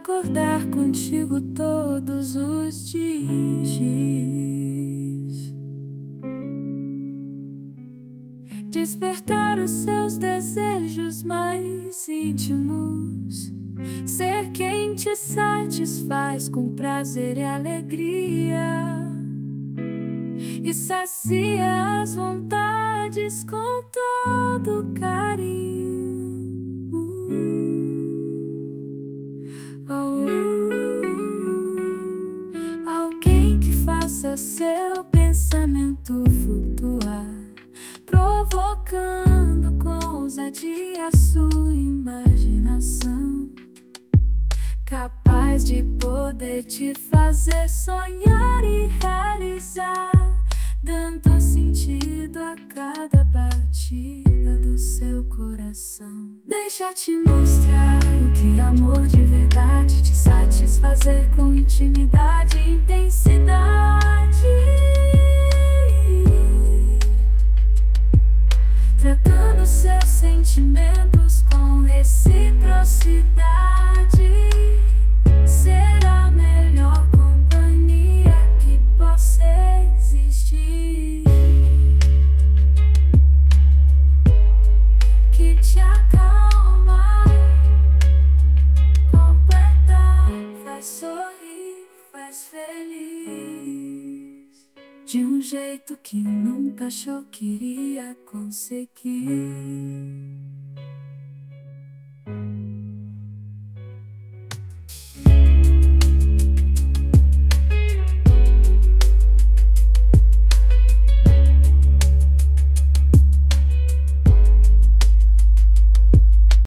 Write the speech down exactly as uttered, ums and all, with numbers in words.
acordar contigo todos os dias, despertar os seus desejos mais íntimos, ser quem te satisfaz com prazer e alegria, e sacia as vontades com todo carinho. Oh, alguém que faça seu pensamento flutuar, provocando com ousadia sua imaginação, capaz de poder te fazer sonhar e realizar, dando sentido a cada batida do seu coração. Deixa-te mostrar o que é amor de verdade, te satisfazer com intimidade e intensidade, tratando seus sentimentos com reciprocidade. Ser a melhor companhia que possa existir, que te acalma, completa, faz sorrir, faz feliz, de um jeito que nunca achou que iria conseguir.